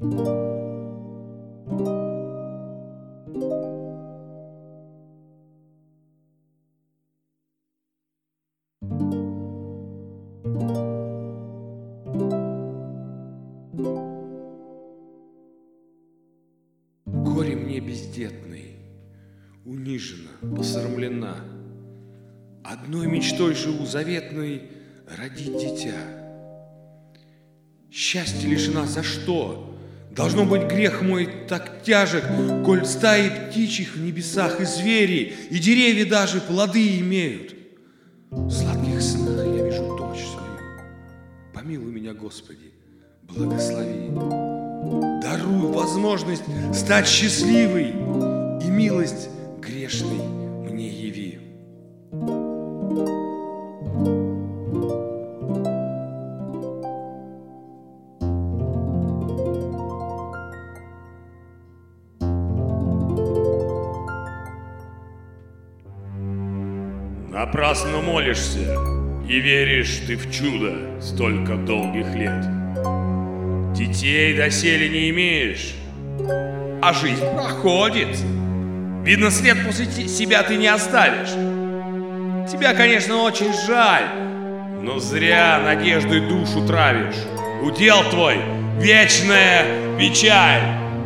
Горе мне бездетной, унижена, посрамлена. Одной мечтой живу заветной — родить дитя. Счастье лишена за что? Должно быть, грех мой так тяжек, коль стаи птичьих в небесах и звери, и деревья даже плоды имеют. В сладких снах я вижу дочь свою. Помилуй меня, Господи, благослови. Даруй возможность стать счастливой, и милость грешной мне яви. Напрасно молишься и веришь ты в чудо столько долгих лет. Детей доселе не имеешь, а жизнь проходит. Видно, след после себя ты не оставишь. Тебя, конечно, очень жаль, но зря надеждой душу травишь. Удел твой — вечная печаль.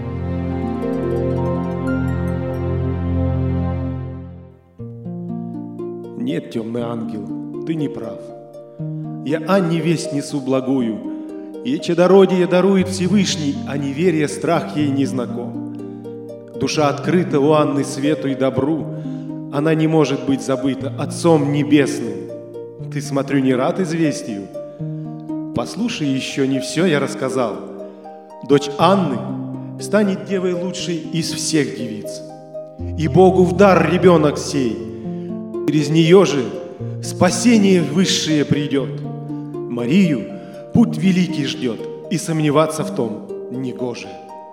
Нет, темный ангел, ты не прав. Я Анне весть несу благую, и чадородие дарует Всевышний, а неверие страх ей не знаком. Душа открыта у Анны свету и добру, она не может быть забыта Отцом Небесным. Ты, смотрю, не рад известию? Послушай, еще не все я рассказал. Дочь Анны станет девой лучшей из всех девиц, и Богу в дар ребенок сей. Через нее же спасение высшее придет. Марию путь великий ждет, и сомневаться в том негоже.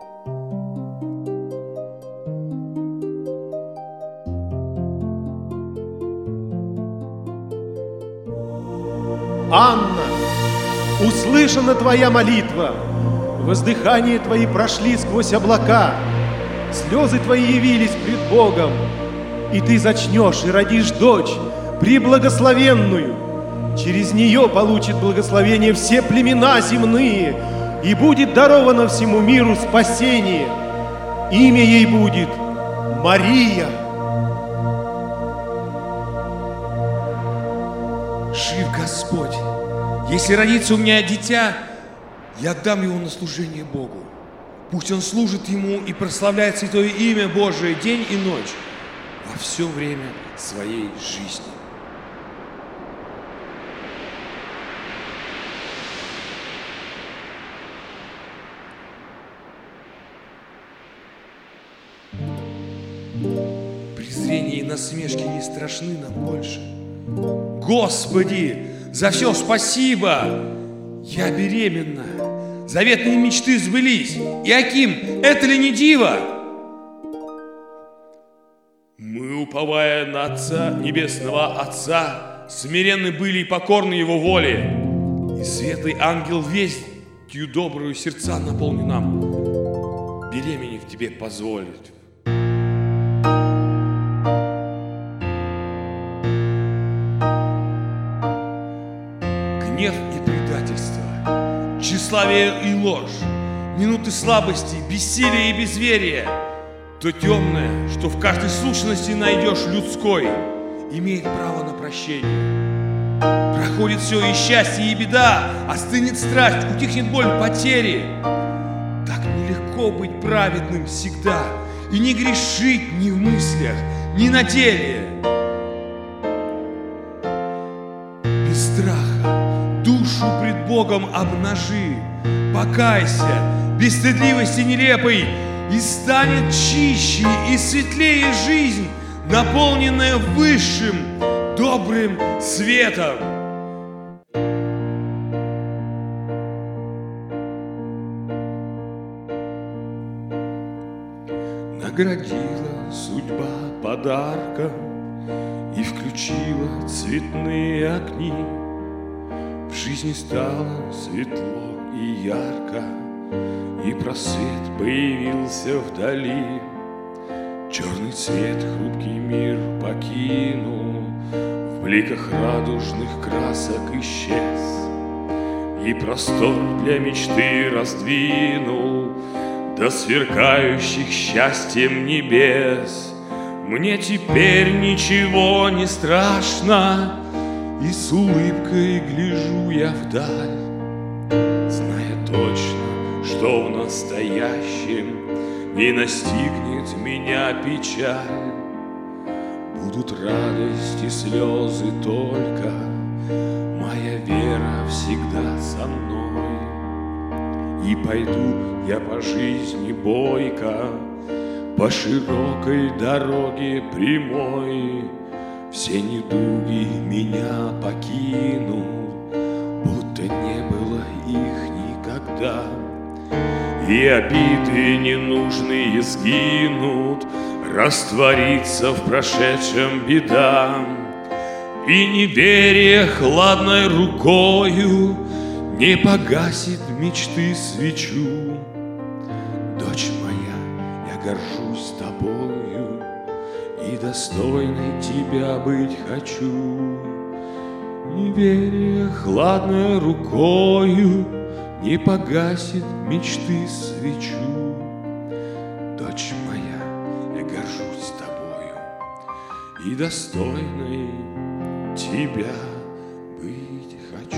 Анна, услышана твоя молитва, воздыхания твои прошли сквозь облака, слезы твои явились пред Богом, и ты зачнешь и родишь дочь преблагословенную. Через нее получит благословение все племена земные, и будет даровано всему миру спасение. Имя ей будет Мария. Жив Господь! Если родится у меня дитя, я отдам его на служение Богу. Пусть он служит ему и прославляет святое имя Божие день и ночь во все время своей жизни. Презрение и насмешки не страшны нам больше. Господи, за все спасибо! Я беременна. Заветные мечты сбылись. Иаким, это ли не диво? Мы, уповая на Отца, Небесного Отца, смиренны были и покорны Его воле. И светлый ангел вестью добрую сердца наполни нам, беременев тебе позволит. Гнев и предательство, тщеславие и ложь, минуты слабости, бессилия и безверия, то темное, что в каждой сущности найдешь людской, имеет право на прощение. Проходит все и счастье, и беда, остынет страсть, утихнет боль потери. Так нелегко быть праведным всегда и не грешить ни в мыслях, ни на деле. Без страха душу пред Богом обнажи, покайся, без стыдливости нелепой, и станет чище и светлее жизнь, наполненная высшим, добрым светом. Наградила судьба подарком и включила цветные огни. В жизни стало светло и ярко, и просвет появился вдали. Черный цвет хрупкий мир покинул, в бликах радужных красок исчез, и простор для мечты раздвинул до сверкающих счастьем небес. Мне теперь ничего не страшно, и с улыбкой гляжу я вдаль, зная точно, что в настоящем не настигнет меня печаль. Будут радость и слезы только, моя вера всегда со мной. И пойду я по жизни бойко, по широкой дороге прямой. Все недуги меня покинут, будто не было их никогда. И обиды ненужные сгинут, растворится в прошедшем беда. И неверие хладной рукою не погасит мечты свечу. Дочь моя, я горжусь тобою и достойной тебя быть хочу. Неверие хладной рукою не погасит мечты свечу. Дочь моя, я горжусь тобою и достойной тебя быть хочу.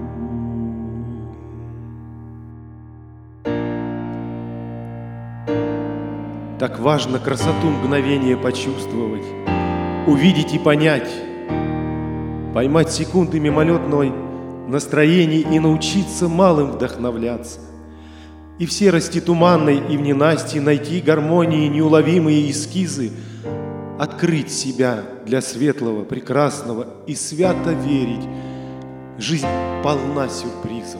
Так важно красоту мгновения почувствовать, увидеть и понять, поймать секунды мимолетной настроений и научиться малым вдохновляться. И в серости туманной и в ненастье найти гармонии неуловимые эскизы, открыть себя для светлого, прекрасного и свято верить. Жизнь полна сюрпризов.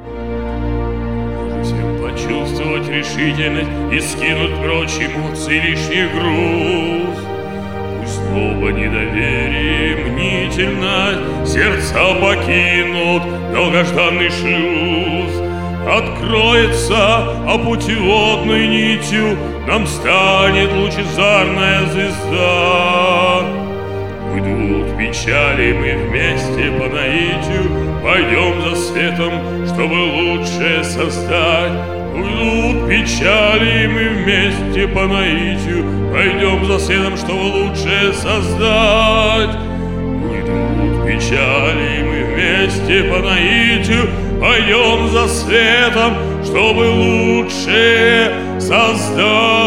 Всем почувствовать решительность и скинуть прочь эмоции лишний груз. Пусть злоба, недоверие, мнительность сердца покинут долгожданный шлюз. Откроется, а путеводной нитью нам станет лучезарная звезда. Уйдут печали, мы вместе по наитию пойдем за светом, чтобы лучшее создать. Уйдут печали, мы вместе по наитию пойдем за светом, чтобы лучшее создать. Уйдут печали, мы вместе по наитию пойдем за светом, чтобы лучшее создать.